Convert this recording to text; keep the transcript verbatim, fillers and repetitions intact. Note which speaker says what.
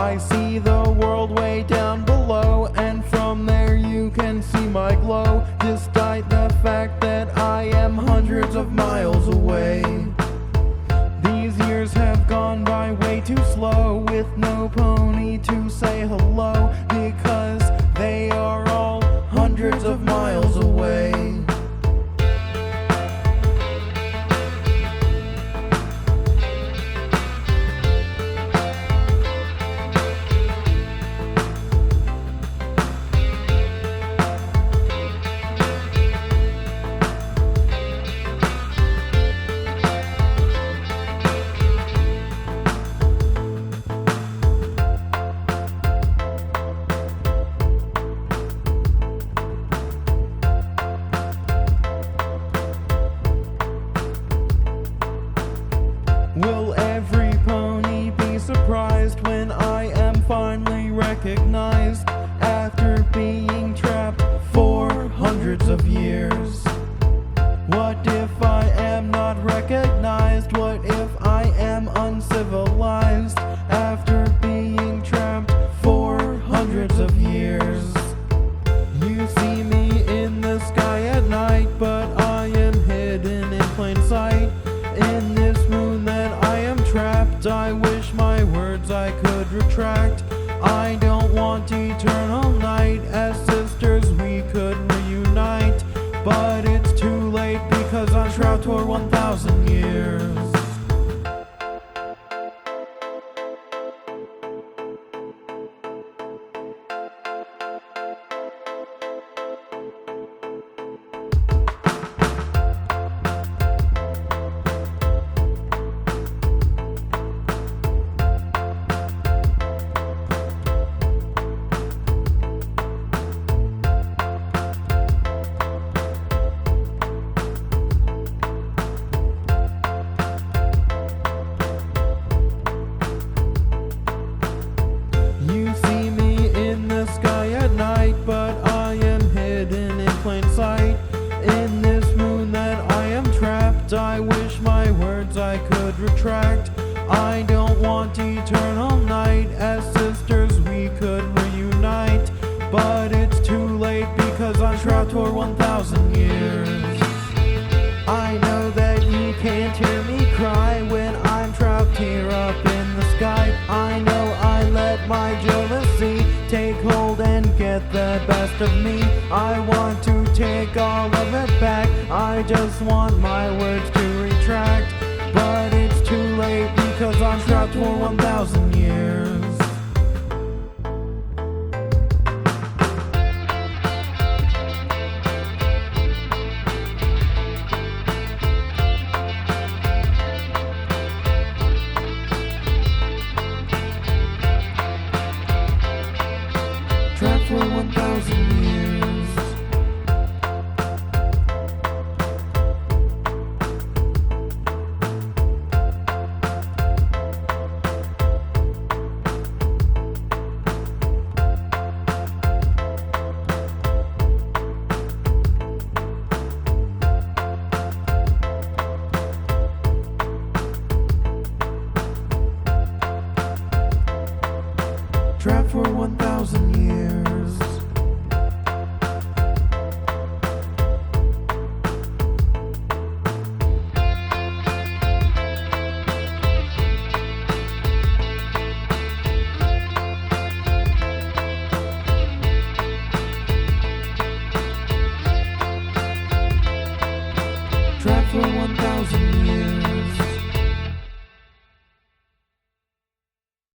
Speaker 1: I see the world way down below, and from there you can see my glow, despite the fact that I am hundreds of miles away. These years have gone by way too slow, with no pony to say hello, because they are all hundreds of miles away. Will every pony be surprised when I am finally recognized after being trapped for hundreds of years? What if I am not recognized? What if I am uncivilized after being trapped for hundreds of years? You see me in the sky at night, but I am hidden in plain sight. In this moon that I am trapped, I wish my words I could retract. I don't want eternal night. As sisters we could reunite, but it's too late because I'm trapped for one thousand years. But I am hidden in plain sight. In this moon that I am trapped, I wish my words I could retract. I don't want eternal night. As sisters we could reunite, but it's too late because I'm trapped for one thousand years. I know that you can't hear me cry when I'm trapped here up in the sky. I know I let my jealousy take hold and get the best of me. I want to take all of it back. I just want my words to retract, but it's too late because I'm trapped for one thousand years. Trapped for one thousand years. Trapped for one thousand years.